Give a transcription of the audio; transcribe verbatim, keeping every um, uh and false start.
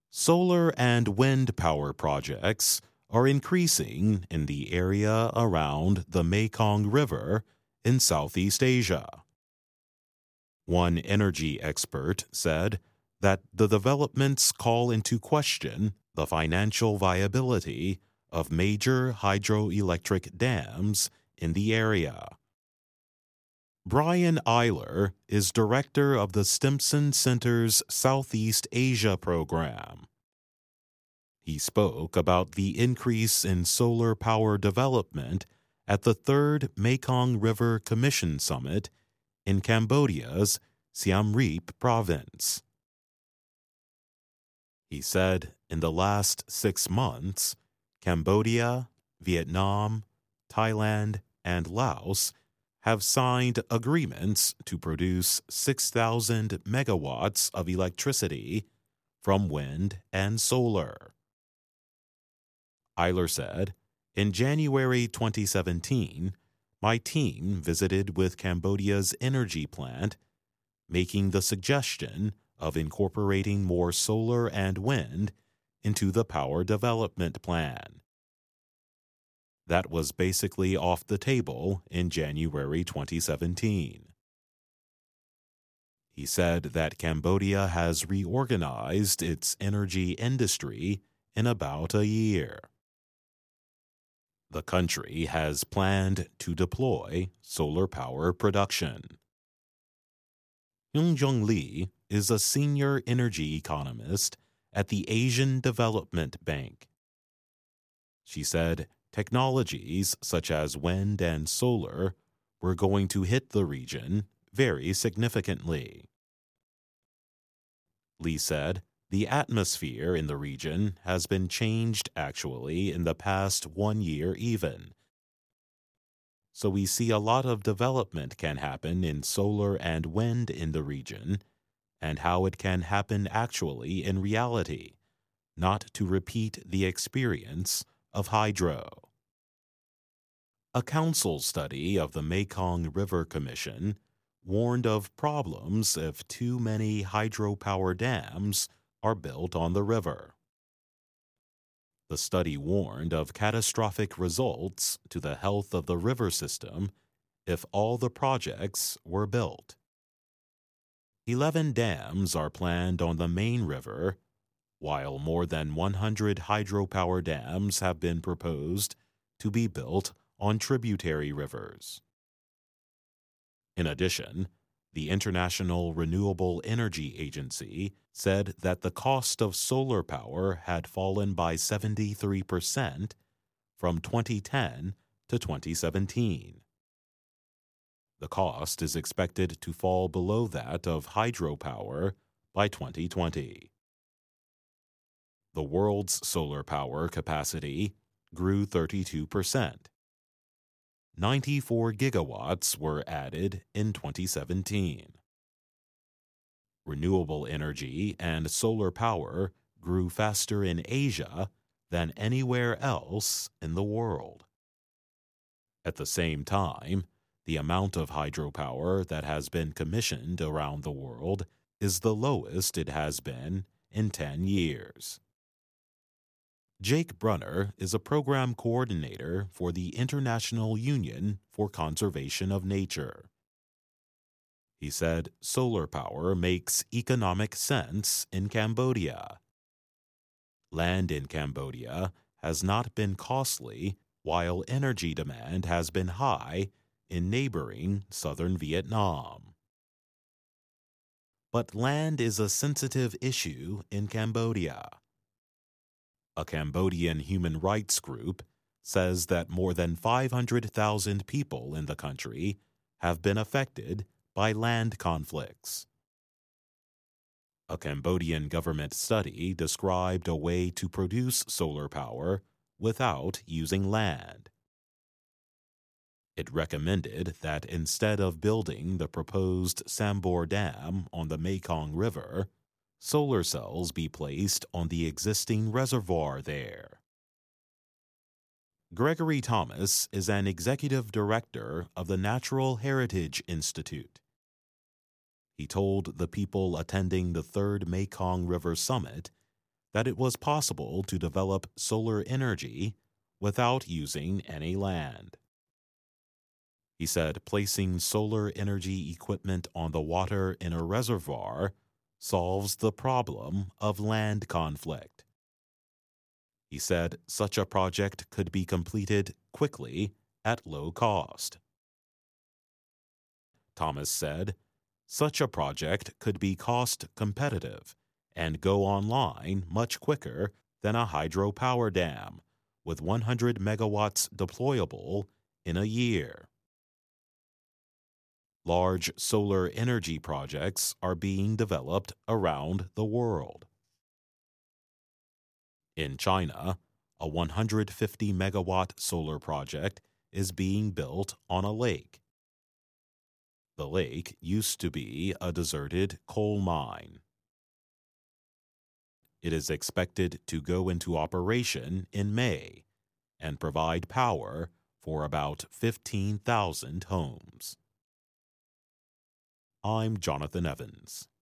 Solar and wind power projects are increasing in the area around the Mekong River in Southeast Asia. One energy expert said that the developments call into question the financial viability of major hydroelectric dams in the area. Brian Eiler is director of the Stimson Center's Southeast Asia program. He spoke about the increase in solar power development at the third Mekong River Commission Summit in Cambodia's Siem Reap province. He said in the last six months, Cambodia, Vietnam, Thailand, and Laos have signed agreements to produce six thousand megawatts of electricity from wind and solar. Eiler said, in January twenty seventeen, my team visited with Cambodia's energy plant, making the suggestion of incorporating more solar and wind into the power development plan. That was basically off the table in January twenty seventeen. He said that Cambodia has reorganized its energy industry in about a year. The country has planned to deploy solar power production. Yoongjong Lee is a senior energy economist at the Asian Development Bank. She said technologies such as wind and solar were going to hit the region very significantly. Lee said the atmosphere in the region has been changed actually in the past one year even. So we see a lot of development can happen in solar and wind in the region, and how it can happen actually in reality, not to repeat the experience of hydro. A council study of the Mekong River Commission warned of problems if too many hydropower dams are built on the river. The study warned of catastrophic results to the health of the river system if all the projects were built. Eleven dams are planned on the main river, while more than one hundred hydropower dams have been proposed to be built on tributary rivers. In addition, the International Renewable Energy Agency said that the cost of solar power had fallen by seventy-three percent from twenty ten to twenty seventeen. The cost is expected to fall below that of hydropower by twenty twenty. The world's solar power capacity grew thirty-two percent. ninety-four gigawatts were added in twenty seventeen. Renewable energy and solar power grew faster in Asia than anywhere else in the world. At the same time, the amount of hydropower that has been commissioned around the world is the lowest it has been in ten years. Jake Brunner is a program coordinator for the International Union for Conservation of Nature. He said solar power makes economic sense in Cambodia. Land in Cambodia has not been costly, while energy demand has been high in neighboring southern Vietnam. But land is a sensitive issue in Cambodia. A Cambodian human rights group says that more than five hundred thousand people in the country have been affected by land conflicts. A Cambodian government study described a way to produce solar power without using land. It recommended that instead of building the proposed Sambor Dam on the Mekong River, solar cells be placed on the existing reservoir there. Gregory Thomas is an executive director of the Natural Heritage Institute. He told the people attending the third Mekong River Summit that it was possible to develop solar energy without using any land. He said placing solar energy equipment on the water in a reservoir solves the problem of land conflict. He said such a project could be completed quickly at low cost. Thomas said such a project could be cost competitive and go online much quicker than a hydropower dam, with one hundred megawatts deployable in a year. Large solar energy projects are being developed around the world. In China, a one hundred fifty megawatt solar project is being built on a lake. The lake used to be a deserted coal mine. It is expected to go into operation in May and provide power for about fifteen thousand homes. I'm Jonathan Evans.